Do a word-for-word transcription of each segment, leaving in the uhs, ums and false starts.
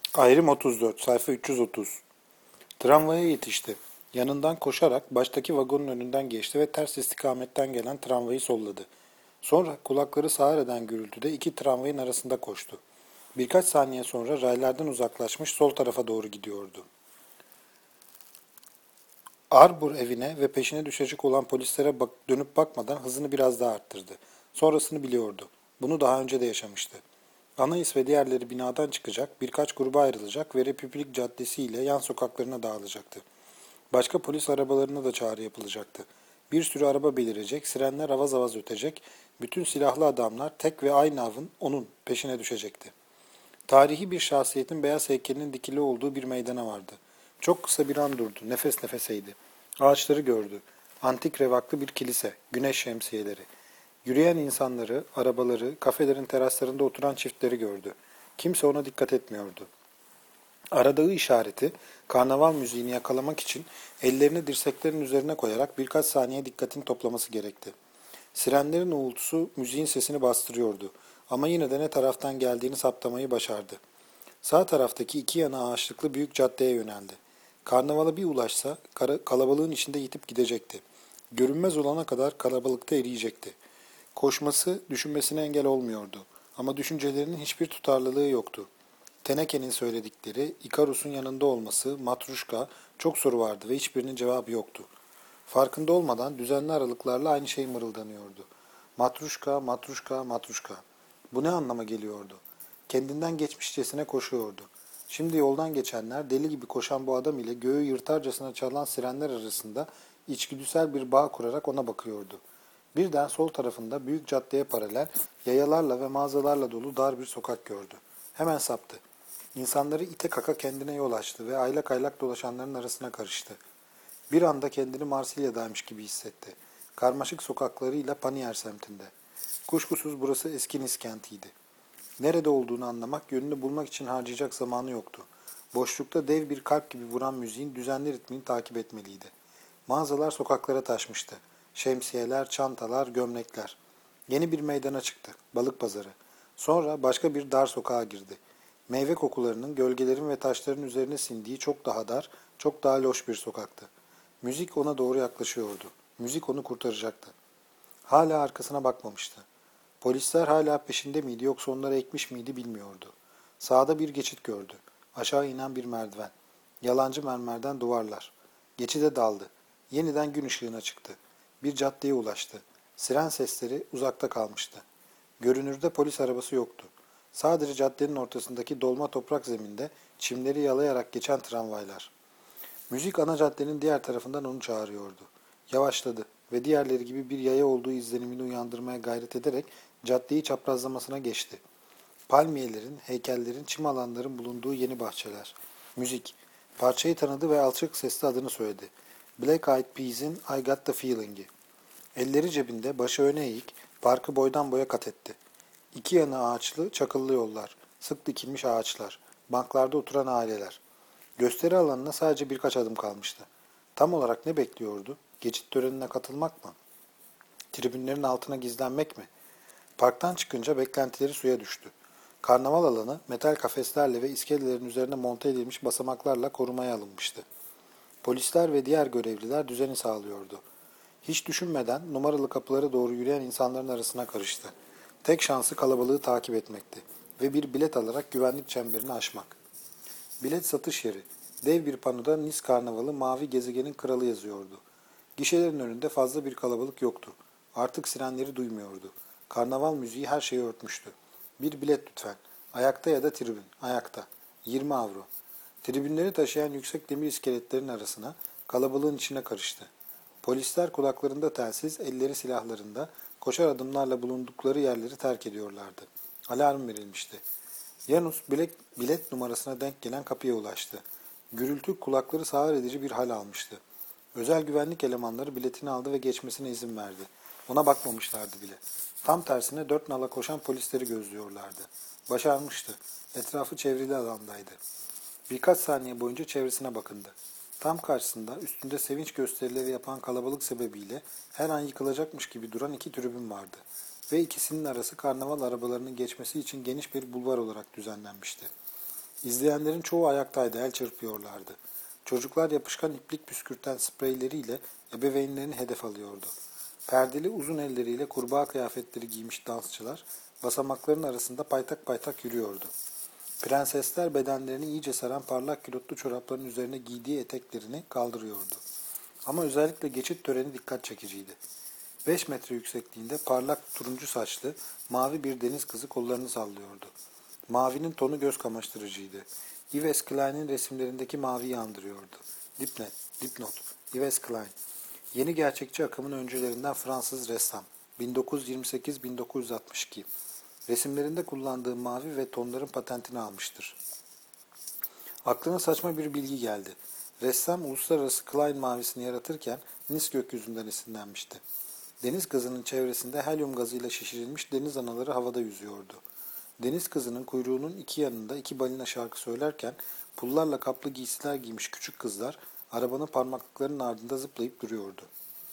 Ayrım otuz dört, sayfa üç yüz otuz. Tramvaya yetişti. Yanından koşarak baştaki vagonun önünden geçti ve ters istikametten gelen tramvayı solladı. Sonra kulakları sağır eden gürültüde iki tramvayın arasında koştu. Birkaç saniye sonra raylardan uzaklaşmış sol tarafa doğru gidiyordu. Arbor evine ve peşine düşecek olan polislere bak dönüp bakmadan hızını biraz daha arttırdı. Sonrasını biliyordu. Bunu daha önce de yaşamıştı. Anais ve diğerleri binadan çıkacak, birkaç gruba ayrılacak ve Republik Caddesi ile yan sokaklarına dağılacaktı. Başka polis arabalarına da çağrı yapılacaktı. Bir sürü araba belirecek, sirenler avaz avaz ötecek, bütün silahlı adamlar tek ve aynı avın onun peşine düşecekti. Tarihi bir şahsiyetin beyaz heykelinin dikili olduğu bir meydana vardı. Çok kısa bir an durdu, nefes nefeseydi. Ağaçları gördü. Antik revaklı bir kilise, güneş şemsiyeleri. Yürüyen insanları, arabaları, kafelerin teraslarında oturan çiftleri gördü. Kimse ona dikkat etmiyordu. Aradığı işareti, karnaval müziğini yakalamak için ellerini dirseklerin üzerine koyarak birkaç saniye dikkatini toplaması gerekti. Sirenlerin uğultusu müziğin sesini bastırıyordu ama yine de ne taraftan geldiğini saptamayı başardı. Sağ taraftaki iki yana ağaçlıklı büyük caddeye yöneldi. Karnavala bir ulaşsa kalabalığın içinde yitip gidecekti. Görünmez olana kadar kalabalıkta eriyecekti. Koşması düşünmesine engel olmuyordu ama düşüncelerinin hiçbir tutarlılığı yoktu. Teneke'nin söyledikleri, Ikarus'un yanında olması, matruşka, çok soru vardı ve hiçbirinin cevabı yoktu. Farkında olmadan düzenli aralıklarla aynı şey mırıldanıyordu. Matruşka, matruşka, matruşka. Bu ne anlama geliyordu? Kendinden geçmişçesine koşuyordu. Şimdi yoldan geçenler deli gibi koşan bu adam ile göğü yırtarcasına çalan sirenler arasında içgüdüsel bir bağ kurarak ona bakıyordu. Birden sol tarafında büyük caddeye paralel, yayalarla ve mağazalarla dolu dar bir sokak gördü. Hemen saptı. İnsanları ite kaka kendine yol açtı ve aylak aylak dolaşanların arasına karıştı. Bir anda kendini Marsilya'daymış gibi hissetti. Karmaşık sokaklarıyla Panier semtinde. Kuşkusuz burası eski Nice kentiydi. Nerede olduğunu anlamak, yönünü bulmak için harcayacak zamanı yoktu. Boşlukta dev bir kalp gibi vuran müziğin düzenli ritmini takip etmeliydi. Mağazalar sokaklara taşmıştı. Şemsiyeler, çantalar, gömlekler. Yeni bir meydana çıktı. Balık pazarı. Sonra başka bir dar sokağa girdi. Meyve kokularının, gölgelerin ve taşların üzerine sindiği çok daha dar, çok daha loş bir sokaktı. Müzik ona doğru yaklaşıyordu. Müzik onu kurtaracaktı. Hala arkasına bakmamıştı. Polisler hala peşinde miydi yoksa onları ekmiş miydi bilmiyordu. Sağda bir geçit gördü. Aşağı inen bir merdiven. Yalancı mermerden duvarlar. Geçide daldı. Yeniden gün ışığına çıktı. Bir caddeye ulaştı. Siren sesleri uzakta kalmıştı. Görünürde polis arabası yoktu. Sadece caddenin ortasındaki dolma toprak zeminde çimleri yalayarak geçen tramvaylar. Müzik ana caddenin diğer tarafından onu çağırıyordu. Yavaşladı ve diğerleri gibi bir yaya olduğu izlenimini uyandırmaya gayret ederek caddeyi çaprazlamasına geçti. Palmiyelerin, heykellerin, çim alanların bulunduğu yeni bahçeler. Müzik. Parçayı tanıdı ve alçak sesle adını söyledi. Black Eyed Peas'in I Got the Feeling'i. Elleri cebinde, başı öne eğik, parkı boydan boya kat etti. İki yanı ağaçlı, çakıllı yollar, sık dikilmiş ağaçlar, banklarda oturan aileler. Gösteri alanına sadece birkaç adım kalmıştı. Tam olarak ne bekliyordu? Geçit törenine katılmak mı? Tribünlerin altına gizlenmek mi? Parktan çıkınca beklentileri suya düştü. Karnaval alanı metal kafeslerle ve iskelelerin üzerine monte edilmiş basamaklarla korumaya alınmıştı. Polisler ve diğer görevliler düzeni sağlıyordu. Hiç düşünmeden numaralı kapılara doğru yürüyen insanların arasına karıştı. Tek şansı kalabalığı takip etmekti ve bir bilet alarak güvenlik çemberini aşmak. Bilet satış yeri. Dev bir panoda Nice Karnavalı Mavi Gezegenin Kralı yazıyordu. Gişelerin önünde fazla bir kalabalık yoktu. Artık sirenleri duymuyordu. Karnaval müziği her şeyi örtmüştü. Bir bilet lütfen. Ayakta ya da tribün. Ayakta. yirmi avro. Tribünleri taşıyan yüksek demir iskeletlerin arasına, kalabalığın içine karıştı. Polisler kulaklarında telsiz, elleri silahlarında, koşar adımlarla bulundukları yerleri terk ediyorlardı. Alarm verilmişti. Yanus bilet, bilet numarasına denk gelen kapıya ulaştı. Gürültü kulakları sağır edici bir hal almıştı. Özel güvenlik elemanları biletini aldı ve geçmesine izin verdi. Ona bakmamışlardı bile. Tam tersine dört nala koşan polisleri gözlüyorlardı. Başarmıştı. Etrafı çevrili alandaydı. Birkaç saniye boyunca çevresine bakındı. Tam karşısında üstünde sevinç gösterileri yapan kalabalık sebebiyle her an yıkılacakmış gibi duran iki tribün vardı. Ve ikisinin arası karnaval arabalarının geçmesi için geniş bir bulvar olarak düzenlenmişti. İzleyenlerin çoğu ayaktaydı, el çırpıyorlardı. Çocuklar yapışkan iplik püskürten spreyleriyle ebeveynlerini hedef alıyordu. Perdeli uzun elleriyle kurbağa kıyafetleri giymiş dansçılar basamakların arasında paytak paytak yürüyordu. Prensesler bedenlerini iyice saran parlak külotlu çorapların üzerine giydiği eteklerini kaldırıyordu. Ama özellikle geçit töreni dikkat çekiciydi. Beş metre yüksekliğinde parlak turuncu saçlı, mavi bir deniz kızı kollarını sallıyordu. Mavinin tonu göz kamaştırıcıydı. Yves Klein'in resimlerindeki maviyi andırıyordu. Dipnet, dipnot, Yves Klein. Yeni gerçekçi akımın öncülerinden Fransız ressam. bin dokuz yüz yirmi sekiz - bin dokuz yüz altmış iki. Resimlerinde kullandığı mavi ve tonların patentini almıştır. Aklına saçma bir bilgi geldi. Ressam uluslararası Klein mavisini yaratırken Nice gökyüzünden esinlenmişti. Deniz kızının çevresinde helyum gazıyla şişirilmiş deniz anaları havada yüzüyordu. Deniz kızının kuyruğunun iki yanında iki balina şarkı söylerken pullarla kaplı giysiler giymiş küçük kızlar arabanın parmaklıklarının ardında zıplayıp duruyordu.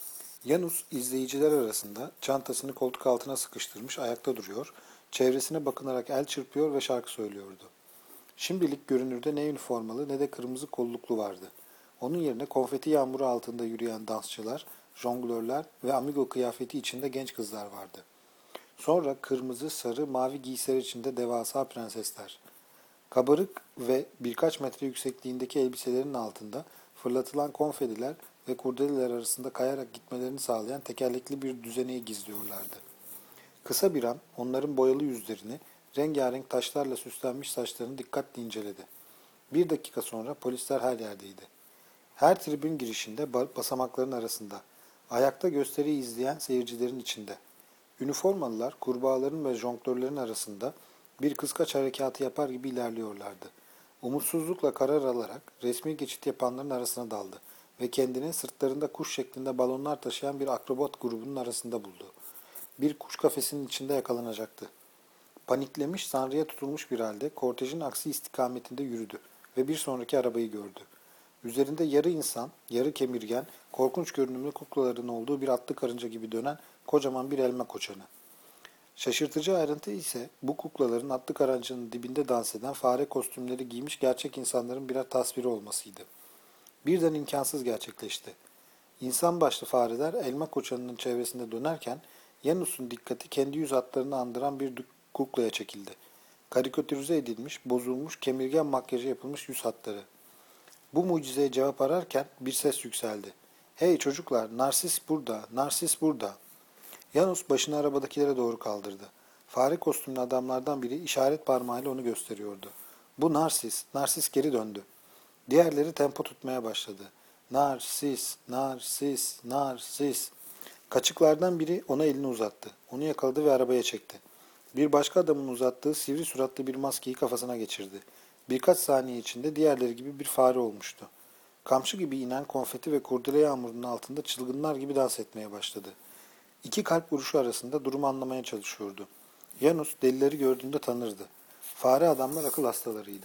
Yanus izleyiciler arasında çantasını koltuk altına sıkıştırmış ayakta duruyor, çevresine bakınarak el çırpıyor ve şarkı söylüyordu. Şimdilik görünürde ne üniformalı ne de kırmızı kolluklu vardı. Onun yerine konfeti yağmuru altında yürüyen dansçılar, jonglörler ve amigo kıyafeti içinde genç kızlar vardı. Sonra kırmızı, sarı, mavi giysiler içinde devasa prensesler. Kabarık ve birkaç metre yüksekliğindeki elbiselerin altında fırlatılan konfetiler ve kurdeleler arasında kayarak gitmelerini sağlayan tekerlekli bir düzeneyi gizliyorlardı. Kısa bir an onların boyalı yüzlerini, rengarenk taşlarla süslenmiş saçlarını dikkatle inceledi. Bir dakika sonra polisler her yerdeydi. Her tribün girişinde basamakların arasında, ayakta gösteriyi izleyen seyircilerin içinde. Üniformalılar kurbağaların ve jonglörlerin arasında bir kıskaç harekatı yapar gibi ilerliyorlardı. Umutsuzlukla karar alarak resmi geçit yapanların arasına daldı ve kendini sırtlarında kuş şeklinde balonlar taşıyan bir akrobat grubunun arasında buldu. Bir kuş kafesinin içinde yakalanacaktı. Paniklemiş, sanrıya tutulmuş bir halde kortejin aksi istikametinde yürüdü ve bir sonraki arabayı gördü. Üzerinde yarı insan, yarı kemirgen, korkunç görünümlü kuklaların olduğu bir atlı karınca gibi dönen kocaman bir elma koçanı. Şaşırtıcı ayrıntı ise bu kuklaların atlı karıncanın dibinde dans eden fare kostümleri giymiş gerçek insanların birer tasviri olmasıydı. Birden imkansız gerçekleşti. İnsan başlı fareler elma koçanının çevresinde dönerken Yanus'un dikkati kendi yüz hatlarını andıran bir kuklaya çekildi. Karikatürize edilmiş, bozulmuş, kemirgen makyajı yapılmış yüz hatları. Bu mucizeye cevap ararken bir ses yükseldi. "Hey çocuklar, Narsis burada, Narsis burada." Yanus başını arabadakilere doğru kaldırdı. Fare kostümlü adamlardan biri işaret parmağıyla onu gösteriyordu. "Bu Narsis, Narsis geri döndü." Diğerleri tempo tutmaya başladı. "Narsis, Narsis, Narsis." Kaçıklardan biri ona elini uzattı. Onu yakaladı ve arabaya çekti. Bir başka adamın uzattığı sivri suratlı bir maskeyi kafasına geçirdi. Birkaç saniye içinde diğerleri gibi bir fare olmuştu. Kamçı gibi inen konfeti ve kurdele yağmurunun altında çılgınlar gibi dans etmeye başladı. İki kalp vuruşu arasında durumu anlamaya çalışıyordu. Yanus delileri gördüğünde tanırdı. Fare adamlar akıl hastalarıydı.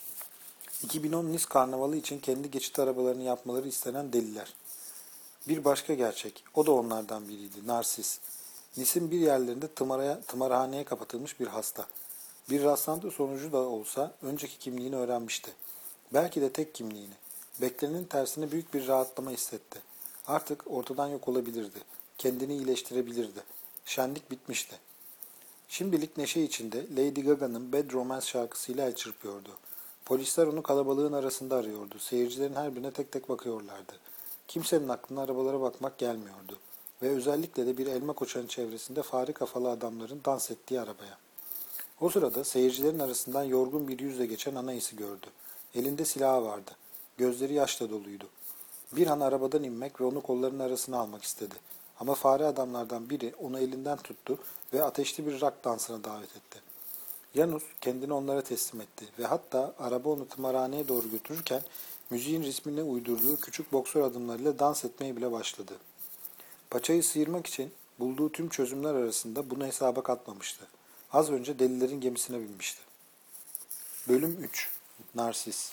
iki bin on Nice Karnavalı için kendi geçit arabalarını yapmaları istenen deliler. Bir başka gerçek, o da onlardan biriydi, Narsis. Nice'in bir yerlerinde tımaraya, tımarhaneye kapatılmış bir hasta. Bir rastlantı sonucu da olsa önceki kimliğini öğrenmişti. Belki de tek kimliğini. Beklenenin tersine büyük bir rahatlama hissetti. Artık ortadan yok olabilirdi. Kendini iyileştirebilirdi. Şenlik bitmişti. Şimdilik neşe içinde Lady Gaga'nın Bad Romance şarkısıyla el çırpıyordu. Polisler onu kalabalığın arasında arıyordu. Seyircilerin her birine tek tek bakıyorlardı. Kimsenin aklına arabalara bakmak gelmiyordu. Ve özellikle de bir elma koçanın çevresinde fare kafalı adamların dans ettiği arabaya. O sırada seyircilerin arasından yorgun bir yüzle geçen Anais'i gördü. Elinde silahı vardı. Gözleri yaşla doluydu. Bir an arabadan inmek ve onu kollarının arasına almak istedi. Ama fare adamlardan biri onu elinden tuttu ve ateşli bir rock dansına davet etti. Yanus kendini onlara teslim etti ve hatta araba onu tımarhaneye doğru götürürken müziğin ritmine uydurduğu küçük boksör adımlarıyla dans etmeye bile başladı. Paçayı sıyırmak için bulduğu tüm çözümler arasında bunu hesaba katmamıştı. Az önce delilerin gemisine binmişti. Bölüm üç. Narsis.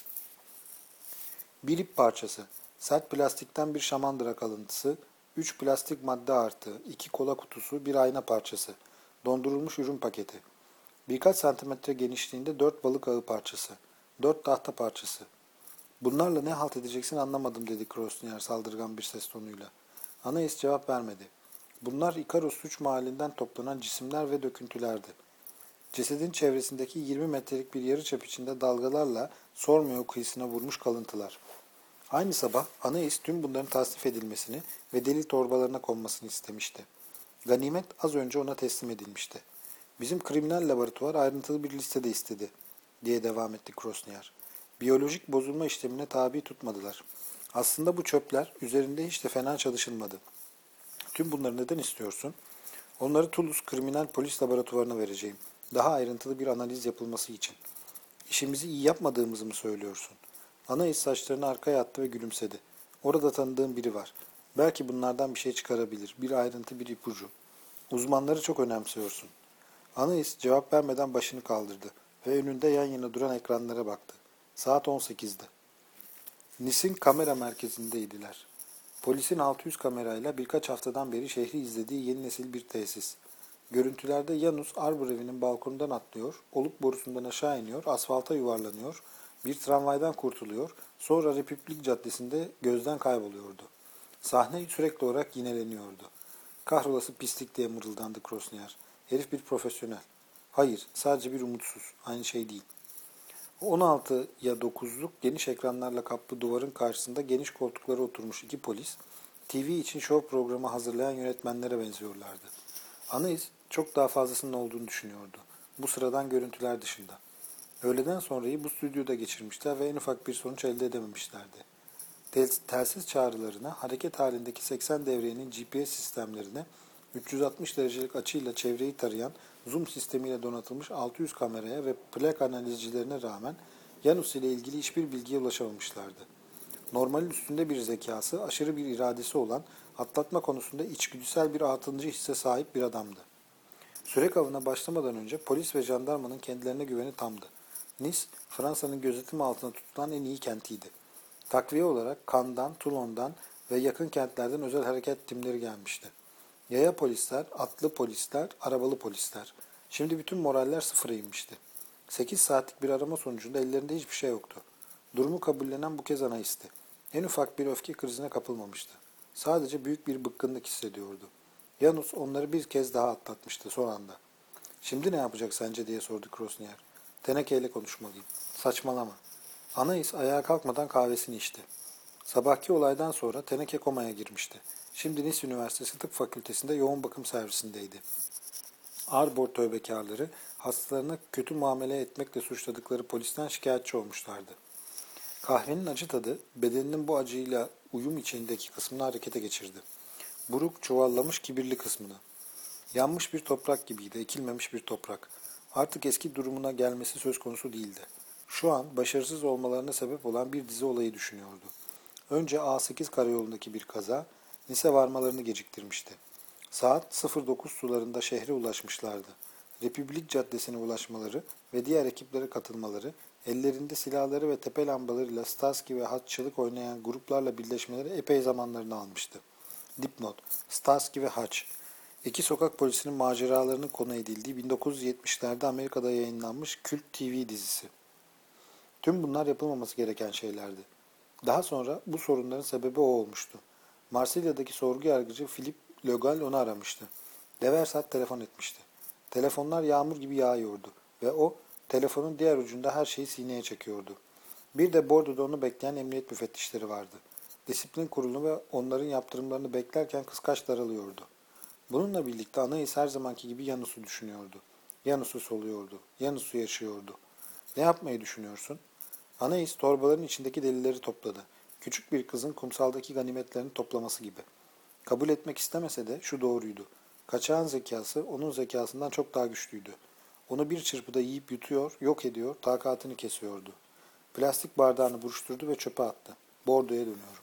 Bir ip parçası, sert plastikten bir şamandıra kalıntısı, üç plastik madde artı, iki kola kutusu, bir ayna parçası, dondurulmuş ürün paketi. Birkaç santimetre genişliğinde dört balık ağı parçası. Dört tahta parçası. Bunlarla ne halt edeceksin anlamadım dedi Krosnier saldırgan bir ses tonuyla. Anais cevap vermedi. Bunlar Ikaros suç mahallinden toplanan cisimler ve döküntülerdi. Cesedin çevresindeki yirmi metrelik bir yarıçap içinde dalgalarla Sormeo kıyısına vurmuş kalıntılar. Aynı sabah Anais tüm bunların tasnif edilmesini ve delil torbalarına konmasını istemişti. Ganimet az önce ona teslim edilmişti. Bizim kriminal laboratuvar ayrıntılı bir listede istedi, diye devam etti Krosnier. Biyolojik bozulma işlemine tabi tutmadılar. Aslında bu çöpler üzerinde hiç de fena çalışılmadı. Tüm bunları neden istiyorsun? Onları Toulouse Kriminal Polis Laboratuvarına vereceğim. Daha ayrıntılı bir analiz yapılması için. İşimizi iyi yapmadığımızı mı söylüyorsun? Anais saçlarını arkaya attı ve gülümsedi. Orada tanıdığım biri var. Belki bunlardan bir şey çıkarabilir. Bir ayrıntı, bir ipucu. Uzmanları çok önemsiyorsun. Anais cevap vermeden başını kaldırdı ve önünde yan yana duran ekranlara baktı. Saat on sekizdi. Nice'in kamera merkezindeydiler. Polisin altı yüz kamerayla birkaç haftadan beri şehri izlediği yeni nesil bir tesis. Görüntülerde Janus Arbor evinin balkonundan atlıyor, oluk borusundan aşağı iniyor, asfalta yuvarlanıyor, bir tramvaydan kurtuluyor, sonra Republik Caddesi'nde gözden kayboluyordu. Sahne sürekli olarak yineleniyordu. Kahrolası pislik diye mırıldandı Krosnier. Herif bir profesyonel. Hayır, sadece bir umutsuz. Aynı şey değil. on altıya dokuzluk geniş ekranlarla kaplı duvarın karşısında geniş koltuklara oturmuş iki polis, T V için show programı hazırlayan yönetmenlere benziyorlardı. Anais çok daha fazlasının olduğunu düşünüyordu. Bu sıradan görüntüler dışında. Öğleden sonrayı bu stüdyoda geçirmişler ve en ufak bir sonuç elde edememişlerdi. Tel telsiz çağrılarına, hareket halindeki seksen devrenin G P S sistemlerine, üç yüz altmış derecelik açıyla çevreyi tarayan zoom sistemiyle donatılmış altı yüz kameraya ve plak analizcilerine rağmen Janus ile ilgili hiçbir bilgiye ulaşamamışlardı. Normalin üstünde bir zekası, aşırı bir iradesi olan, atlatma konusunda içgüdüsel bir altıncı hisse sahip bir adamdı. Sürek avına başlamadan önce polis ve jandarmanın kendilerine güveni tamdı. Nice, Fransa'nın gözetim altına tutulan en iyi kentiydi. Takviye olarak Cannes'dan, Toulon'dan ve yakın kentlerden özel hareket timleri gelmişti. Yaya polisler, atlı polisler, arabalı polisler. Şimdi bütün moraller sıfıra inmişti. Sekiz saatlik bir arama sonucunda ellerinde hiçbir şey yoktu. Durumu kabullenen bu kez Anais'ti. En ufak bir öfke krizine kapılmamıştı. Sadece büyük bir bıkkınlık hissediyordu. Janus onları bir kez daha atlatmıştı son anda. Şimdi ne yapacak sence diye sordu Krosnier. Tenekeyle konuşmalıyım. Saçmalama. Anais ayağa kalkmadan kahvesini içti. Sabahki olaydan sonra Teneke komaya girmişti. Şimdi Nice Üniversitesi Tıp Fakültesi'nde yoğun bakım servisindeydi. Arbor tövbekarları hastalarına kötü muamele etmekle suçladıkları polisten şikayetçi olmuşlardı. Kahvenin acı tadı bedeninin bu acıyla uyum içindeki kısmını harekete geçirdi. Buruk, çuvallamış kibirli kısmını. Yanmış bir toprak gibiydi, ekilmemiş bir toprak. Artık eski durumuna gelmesi söz konusu değildi. Şu an başarısız olmalarına sebep olan bir dizi olayı düşünüyordu. Önce A sekiz karayolundaki bir kaza, Nice varmalarını geciktirmişti. Saat sıfır dokuz sularında şehre ulaşmışlardı. Republik Caddesi'ne ulaşmaları ve diğer ekiplere katılmaları, ellerinde silahları ve tepe lambalarıyla Starsky ve Hutch'çılık oynayan gruplarla birleşmeleri epey zamanlarını almıştı. Dipnot: Starsky ve Hutch. İki sokak polisinin maceralarının konu edildiği bin dokuz yüz yetmişlerde Amerika'da yayınlanmış kült T V dizisi. Tüm bunlar yapılmaması gereken şeylerdi. Daha sonra bu sorunların sebebi o olmuştu. Marsilya'daki sorgu yargıcı Philippe Legal onu aramıştı. Deversat telefon etmişti. Telefonlar yağmur gibi yağıyordu ve o, telefonun diğer ucunda her şeyi sineye çekiyordu. Bir de Bordo'da onu bekleyen emniyet müfettişleri vardı. Disiplin kurulu ve onların yaptırımlarını beklerken kıskaç daralıyordu. Bununla birlikte Anais her zamanki gibi Janus'u düşünüyordu. Janus'u soluyordu. Janus'u yaşıyordu. Ne yapmayı düşünüyorsun? Anais torbaların içindeki delilleri topladı. Küçük bir kızın kumsaldaki ganimetlerini toplaması gibi. Kabul etmek istemese de şu doğruydu. Kaçağın zekası onun zekasından çok daha güçlüydü. Onu bir çırpıda yiyip yutuyor, yok ediyor, takatını kesiyordu. Plastik bardağını buruşturdu ve çöpe attı. Bordo'ya dönüyorum.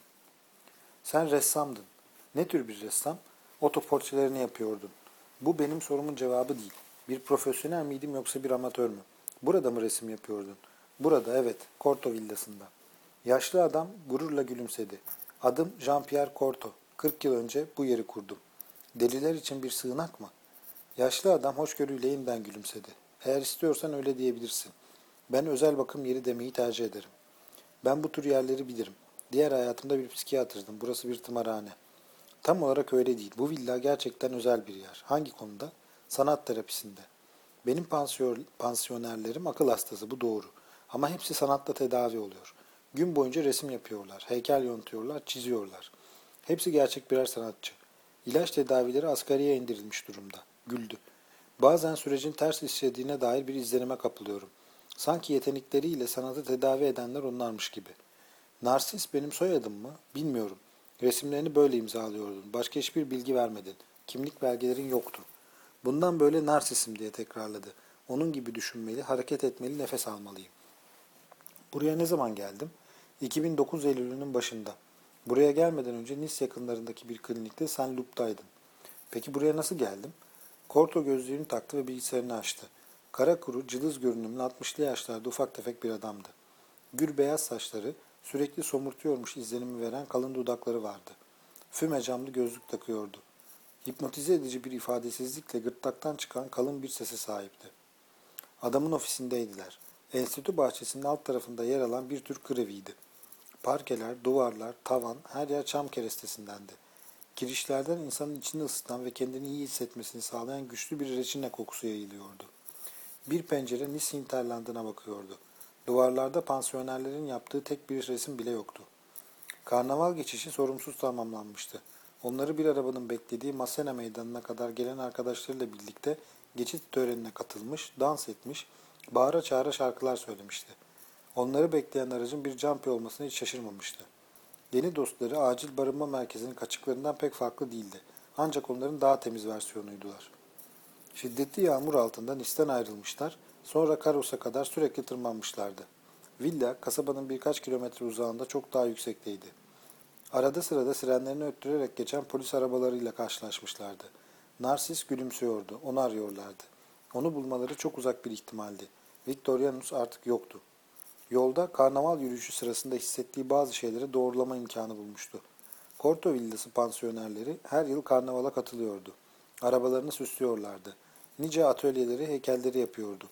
Sen ressamdın. Ne tür bir ressam? Otoportrelerini yapıyordun. Bu benim sorumun cevabı değil. Bir profesyonel miydim yoksa bir amatör mü? Burada mı resim yapıyordun? Burada, evet. Corto villasında. Yaşlı adam gururla gülümsedi. Adım Jean-Pierre Corto. Kırk yıl önce bu yeri kurdum. Deliler için bir sığınak mı? Yaşlı adam hoşgörüyle yeniden gülümsedi. Eğer istiyorsan öyle diyebilirsin. Ben özel bakım yeri demeyi tercih ederim. Ben bu tür yerleri bilirim. Diğer hayatımda bir psikiyatrdım. Burası bir tımarhane. Tam olarak öyle değil. Bu villa gerçekten özel bir yer. Hangi konuda? Sanat terapisinde. Benim pansiyon, pansiyonerlerim akıl hastası, bu doğru. Ama hepsi sanatla tedavi oluyor. Gün boyunca resim yapıyorlar, heykel yontuyorlar, çiziyorlar. Hepsi gerçek birer sanatçı. İlaç tedavileri asgariye indirilmiş durumda. Güldü. Bazen sürecin ters işlediğine dair bir izlenime kapılıyorum. Sanki yetenekleriyle sanatı tedavi edenler onlarmış gibi. Narsis benim soyadım mı? Bilmiyorum. Resimlerini böyle imzalıyordun. Başka hiçbir bilgi vermedin. Kimlik belgelerin yoktu. Bundan böyle narsisim diye tekrarladı. Onun gibi düşünmeli, hareket etmeli, nefes almalıyım. Buraya ne zaman geldim? iki bin dokuz Eylül'ünün başında. Buraya gelmeden önce Nice yakınlarındaki bir klinikte Saint Loup'taydın. Peki buraya nasıl geldim? Korto gözlüğünü taktı ve bilgisayarını açtı. Kara kuru, cılız görünümlü altmışlı yaşlarda ufak tefek bir adamdı. Gür beyaz saçları, sürekli somurtuyormuş izlenimi veren kalın dudakları vardı. Füme camlı gözlük takıyordu. Hipnotize edici bir ifadesizlikle gırtlaktan çıkan kalın bir sese sahipti. Adamın ofisindeydiler. Enstitü bahçesinin alt tarafında yer alan bir tür kreviydi. Parkeler, duvarlar, tavan, her yer çam kerestesindendi. Kirişlerden insanın içini ısıtan ve kendini iyi hissetmesini sağlayan güçlü bir reçine kokusu yayılıyordu. Bir pencere Nice hinterlandına bakıyordu. Duvarlarda pansiyonerlerin yaptığı tek bir resim bile yoktu. Karnaval geçişi sorumsuz tamamlanmıştı. Onları bir arabanın beklediği Masena meydanına kadar gelen arkadaşlarıyla birlikte geçit törenine katılmış, dans etmiş, bağıra çağıra şarkılar söylemişti. Onları bekleyen aracın bir campi olmasına hiç şaşırmamıştı. Yeni dostları acil barınma merkezinin kaçıklarından pek farklı değildi. Ancak onların daha temiz versiyonuydular. Şiddetli yağmur altından isten ayrılmışlar, sonra Karos'a kadar sürekli tırmanmışlardı. Villa, kasabanın birkaç kilometre uzağında çok daha yüksekteydi. Arada sırada sirenlerini öttürerek geçen polis arabalarıyla karşılaşmışlardı. Narsis gülümsüyordu, onu arıyorlardı. Onu bulmaları çok uzak bir ihtimaldi. Victorianus artık yoktu. Yolda karnaval yürüyüşü sırasında hissettiği bazı şeyleri doğrulama imkanı bulmuştu. Korto Villası pansiyonerleri her yıl karnavala katılıyordu. Arabalarını süslüyorlardı. Nice atölyeleri, heykelleri yapıyordu.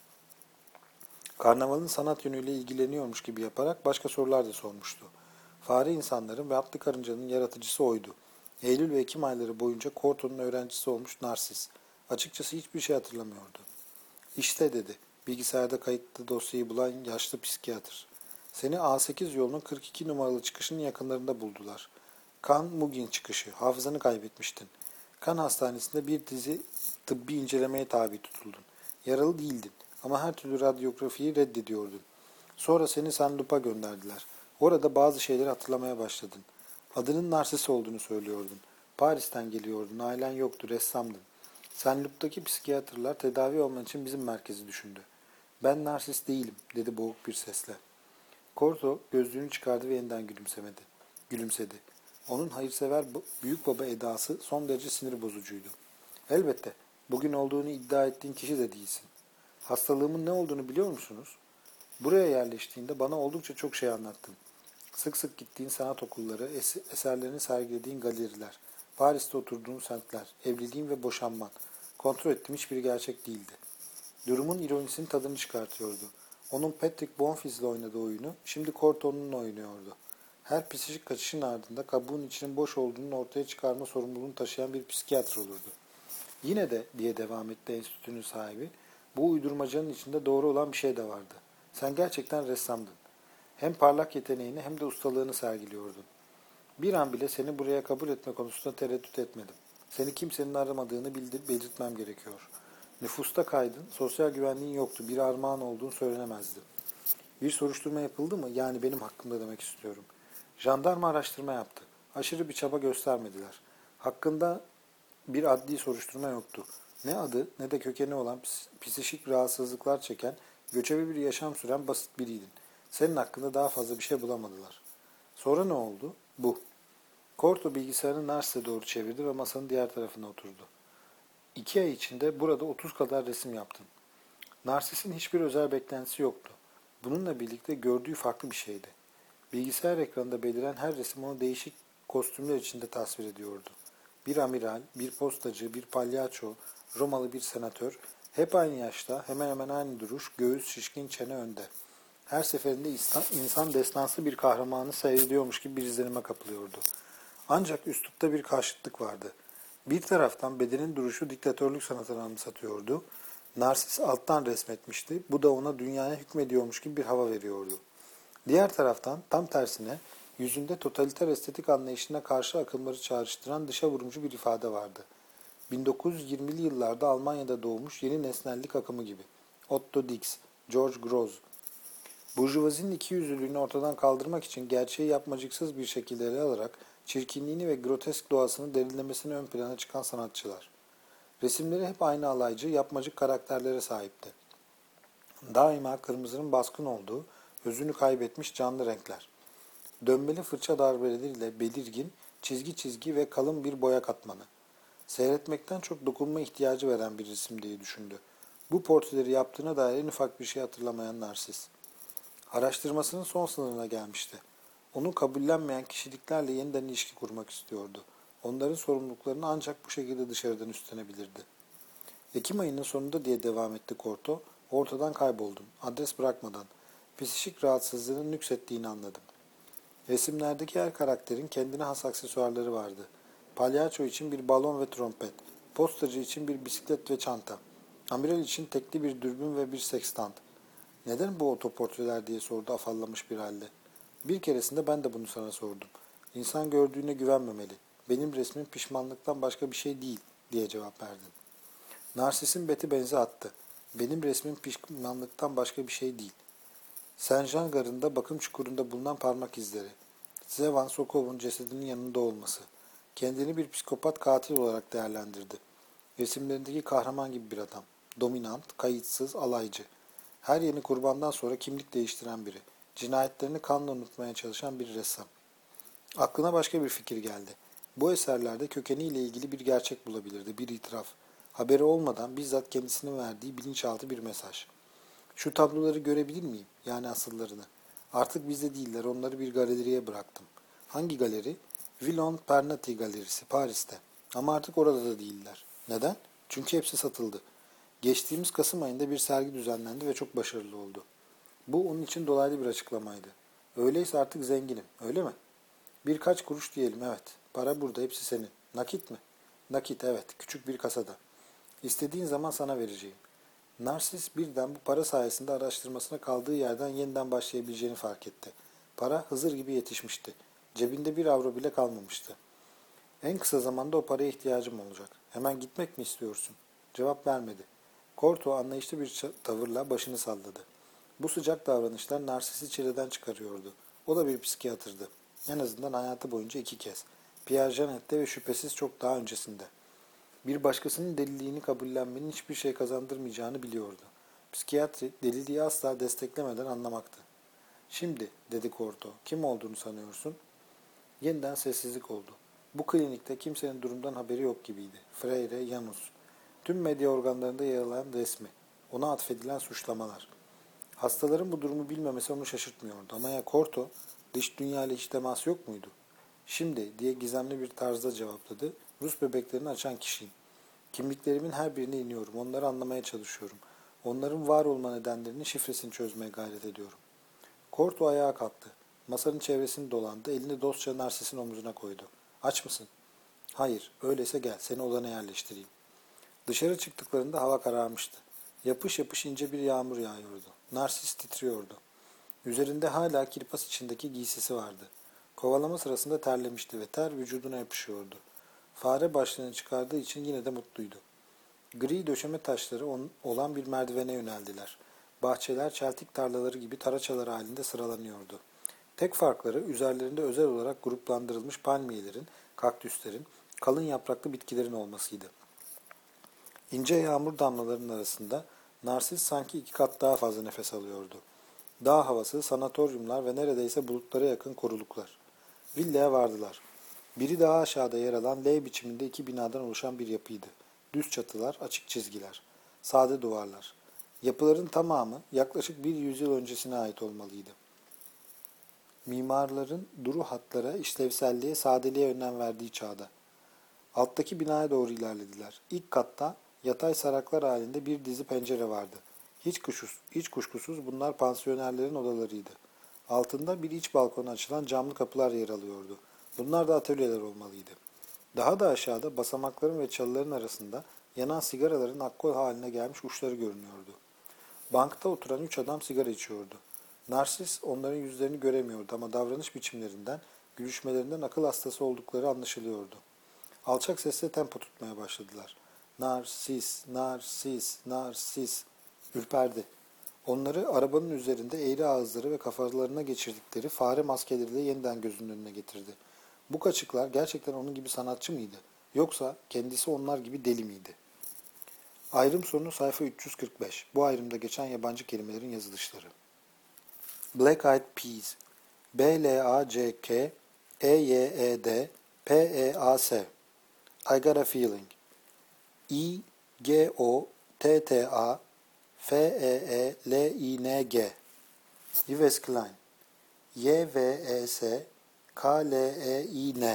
Karnavalın sanat yönüyle ilgileniyormuş gibi yaparak başka sorular da sormuştu. Fare insanların ve atlı karıncanın yaratıcısı oydu. Eylül ve Ekim ayları boyunca Korto'nun öğrencisi olmuş Narsis. Açıkçası hiçbir şey hatırlamıyordu. İşte dedi, bilgisayarda kayıtlı dosyayı bulan yaşlı psikiyatr. Seni A sekiz yolunun kırk iki numaralı çıkışının yakınlarında buldular. Kan Mugin çıkışı, hafızanı kaybetmiştin. Kan hastanesinde bir dizi tıbbi incelemeye tabi tutuldun. Yaralı değildin ama her türlü radyografiyi reddediyordun. Sonra seni Saint Loup'a gönderdiler. Orada bazı şeyleri hatırlamaya başladın. Adının Narsis olduğunu söylüyordun. Paris'ten geliyordun, ailen yoktu, ressamdın. Saint Loup'taki psikiyatrlar tedavi olman için bizim merkezi düşündü. Ben Narsis değilim, dedi boğuk bir sesle. Corto gözlüğünü çıkardı ve yeniden gülümsemedi. Gülümsedi. Onun hayırsever büyük baba edası son derece sinir bozucuydu. Elbette, bugün olduğunu iddia ettiğin kişi de değilsin. Hastalığımın ne olduğunu biliyor musunuz? Buraya yerleştiğinde bana oldukça çok şey anlattın. Sık sık gittiğin sanat okulları, es- eserlerini sergilediğin galeriler, Paris'te oturduğun semtler, evliliğin ve boşanman. Kontrol ettim, hiçbiri gerçek değildi. Durumun ironisini tadını çıkartıyordu. Onun Patrick Bonfils'le oynadığı oyunu şimdi Corto'nunla oynuyordu. Her psikik kaçışın ardında kabuğun içinin boş olduğunu ortaya çıkarma sorumluluğunu taşıyan bir psikiyatr olurdu. Yine de, diye devam etti enstitünün sahibi, bu uydurmacanın içinde doğru olan bir şey de vardı. Sen gerçekten ressamdın. Hem parlak yeteneğini hem de ustalığını sergiliyordun. Bir an bile seni buraya kabul etme konusunda tereddüt etmedim. Seni kimsenin aramadığını bildir, belirtmem gerekiyor. Nüfusta kaydın, sosyal güvenliğin yoktu, bir armağan olduğunu söylenemezdi. Bir soruşturma yapıldı mı? Yani benim hakkımda demek istiyorum. Jandarma araştırma yaptı. Aşırı bir çaba göstermediler. Hakkında bir adli soruşturma yoktu. Ne adı ne de kökeni olan psikik rahatsızlıklar çeken, göçebe bir yaşam süren basit biriydin. Senin hakkında daha fazla bir şey bulamadılar. Sonra ne oldu? Bu. Corto bilgisayarını Narsis'e doğru çevirdi ve masanın diğer tarafına oturdu. İki ay içinde burada otuz kadar resim yaptın. Narsis'in hiçbir özel beklentisi yoktu. Bununla birlikte gördüğü farklı bir şeydi. Bilgisayar ekranında beliren her resim onu değişik kostümler içinde tasvir ediyordu. Bir amiral, bir postacı, bir palyaço, Romalı bir senatör, hep aynı yaşta, hemen hemen aynı duruş, göğüs, şişkin çene önde. Her seferinde insan, insan destansı bir kahramanı seyrediyormuş gibi bir izlenime kapılıyordu. Ancak üslupta bir karşıtlık vardı. Bir taraftan bedenin duruşu diktatörlük sanatını anımsatıyordu. Narsis alttan resmetmişti. Bu da ona dünyaya hükmediyormuş gibi bir hava veriyordu. Diğer taraftan tam tersine yüzünde totaliter estetik anlayışına karşı akımları çağrıştıran dışa vurumcu bir ifade vardı. bin dokuz yüz yirmili yıllarda Almanya'da doğmuş yeni nesnellik akımı gibi. Otto Dix, George Grosz. Burjuvazinin ikiyüzlülüğünü ortadan kaldırmak için gerçeği yapmacıksız bir şekilde ele alarak çirkinliğini ve grotesk doğasını derinlemesine ön plana çıkan sanatçılar. Resimleri hep aynı alaycı, yapmacık karakterlere sahipti. Daima kırmızının baskın olduğu, özünü kaybetmiş canlı renkler. Dönmeli fırça darbeleriyle belirgin, çizgi çizgi ve kalın bir boya katmanı. Seyretmekten çok dokunma ihtiyacı veren bir resim diye düşündü. Bu portreleri yaptığına dair en ufak bir şey hatırlamayan Narsis. Araştırmasının son sınırına gelmişti. Onu kabullenmeyen kişiliklerle yeniden ilişki kurmak istiyordu. Onların sorumluluklarını ancak bu şekilde dışarıdan üstlenebilirdi. Ekim ayının sonunda diye devam etti Corto, ortadan kayboldum, adres bırakmadan. Psikik rahatsızlığının nüksettiğini anladım. Resimlerdeki her karakterin kendine has aksesuarları vardı. Palyaço için bir balon ve trompet, postacı için bir bisiklet ve çanta, amiral için tekli bir dürbün ve bir sekstant. Neden bu otoportreler diye sordu afallamış bir halde. Bir keresinde ben de bunu sana sordum. İnsan gördüğüne güvenmemeli. Benim resmim pişmanlıktan başka bir şey değil diye cevap verdin. Narsis'in beti benzi attı. Benim resmim pişmanlıktan başka bir şey değil. Saint-Jean garında bakım çukurunda bulunan parmak izleri. Zevan Sokov'un cesedinin yanında olması. Kendini bir psikopat katil olarak değerlendirdi. Resimlerindeki kahraman gibi bir adam. Dominant, kayıtsız, alaycı. Her yeni kurbandan sonra kimlik değiştiren biri. Cinayetlerini kanla unutmaya çalışan bir ressam. Aklına başka bir fikir geldi. Bu eserlerde kökeniyle ilgili bir gerçek bulabilirdi, bir itiraf. Haberi olmadan bizzat kendisinin verdiği bilinçaltı bir mesaj. Şu tabloları görebilir miyim? Yani asıllarını. Artık bizde değiller, onları bir galeriye bıraktım. Hangi galeri? Villon Pernati Galerisi, Paris'te. Ama artık orada da değiller. Neden? Çünkü hepsi satıldı. Geçtiğimiz Kasım ayında bir sergi düzenlendi ve çok başarılı oldu. Bu onun için dolaylı bir açıklamaydı. Öyleyse artık zenginim, öyle mi? Birkaç kuruş diyelim, evet. Para burada, hepsi senin. Nakit mi? Nakit, evet. Küçük bir kasada. İstediğin zaman sana vereceğim. Narsis birden bu para sayesinde araştırmasına kaldığı yerden yeniden başlayabileceğini fark etti. Para Hızır gibi yetişmişti. Cebinde bir avro bile kalmamıştı. En kısa zamanda o paraya ihtiyacım olacak. Hemen gitmek mi istiyorsun? Cevap vermedi. Corto anlayışlı bir tavırla başını salladı. Bu sıcak davranışlar Narsis'i çileden çıkarıyordu. O da bir psikiyatrdı. En azından hayatı boyunca iki kez. Pierre Janet'te ve şüphesiz çok daha öncesinde. Bir başkasının deliliğini kabullenmenin hiçbir şey kazandırmayacağını biliyordu. Psikiyatri deliliği asla desteklemeden anlamaktı. Şimdi, dedi Corto, kim olduğunu sanıyorsun? Yeniden sessizlik oldu. Bu klinikte kimsenin durumdan haberi yok gibiydi. Freire, Janus. Tüm medya organlarında yer alan resmi. Ona atfedilen suçlamalar. Hastaların bu durumu bilmemesi onu şaşırtmıyordu. Ama ya Corto, dış dünya ile hiç temas yok muydu? Şimdi, diye gizemli bir tarzda cevapladı. Rus bebeklerini açan kişiyim. Kimliklerimin her birine iniyorum. Onları anlamaya çalışıyorum. Onların var olma nedenlerinin şifresini çözmeye gayret ediyorum. Corto ayağa kalktı. Masanın çevresini dolandı. Elini dostça Narsis'in omuzuna koydu. Aç mısın? Hayır. Öyleyse gel. Seni odana yerleştireyim. Dışarı çıktıklarında hava kararmıştı. Yapış yapış ince bir yağmur yağıyordu. Narsis titriyordu. Üzerinde hala kirpas içindeki giysisi vardı. Kovalama sırasında terlemişti ve ter vücuduna yapışıyordu. Fare başlığını çıkardığı için yine de mutluydu. Gri döşeme taşları olan bir merdivene yöneldiler. Bahçeler çeltik tarlaları gibi taraçalar halinde sıralanıyordu. Tek farkları üzerlerinde özel olarak gruplandırılmış palmiyelerin, kaktüslerin, kalın yapraklı bitkilerin olmasıydı. İnce yağmur damlalarının arasında Narsis sanki iki kat daha fazla nefes alıyordu. Dağ havası, sanatoryumlar ve neredeyse bulutlara yakın koruluklar. Villaya vardılar. Biri daha aşağıda yer alan L biçiminde iki binadan oluşan bir yapıydı. Düz çatılar, açık çizgiler, sade duvarlar. Yapıların tamamı yaklaşık bir yüzyıl öncesine ait olmalıydı. Mimarların duru hatlara, işlevselliğe, sadeliğe önem verdiği çağda. Alttaki binaya doğru ilerlediler. İlk katta yatay saraklar halinde bir dizi pencere vardı. Hiç kuşkusuz, hiç kuşkusuz bunlar pansiyonerlerin odalarıydı. Altında bir iç balkona açılan camlı kapılar yer alıyordu. Bunlar da atölyeler olmalıydı. Daha da aşağıda basamakların ve çalıların arasında yanan sigaraların alkol haline gelmiş uçları görünüyordu. Bankta oturan üç adam sigara içiyordu. Narsis onların yüzlerini göremiyordu ama davranış biçimlerinden, gülüşmelerinden akıl hastası oldukları anlaşılıyordu. Alçak sesle tempo tutmaya başladılar. Narsis, narsis, narsis. Ürperdi. Onları arabanın üzerinde eğri ağızları ve kafalarına geçirdikleri fare maskeleriyle yeniden gözünün önüne getirdi. Bu kaçıklar gerçekten onun gibi sanatçı mıydı? Yoksa kendisi onlar gibi deli miydi? Ayrım sonu sayfa üç yüz kırk beş. Bu ayrımda geçen yabancı kelimelerin yazılışları. Black Eyed Peas. B L A C K E Y E D P E A S. I Got a Feeling. I G O T T A F E E L I N G. Yves Klein. Y V E S K L E I N.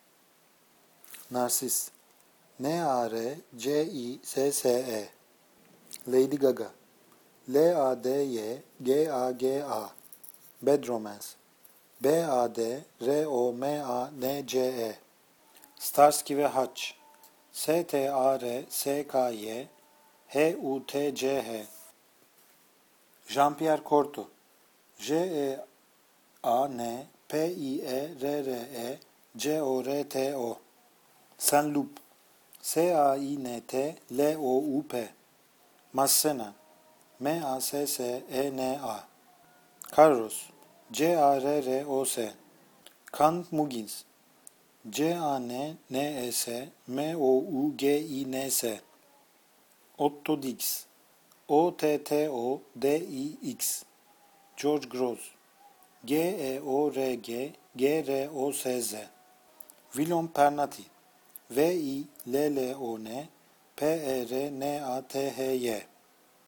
Narsis. N A R C I S S E. Lady Gaga. L A D Y G A G A. Bad Romance. B A D R O M A N C E. Starsky ve Hutch. S T A R S K Y H U T C H. Jean-Pierre Corto. J E A N P I E R R E C O R T O. Saint-Loup. S A I N T L O U P. Massena. M A S S E N A. Carros. C A R R O S. Kant Muggins. C A N N E S M O U G I N S. Otto Dix. O T T O D I X. George Grosz. G E O R G G R O S Z. Willem Pernati. V I L L O N P E R N A T H Y.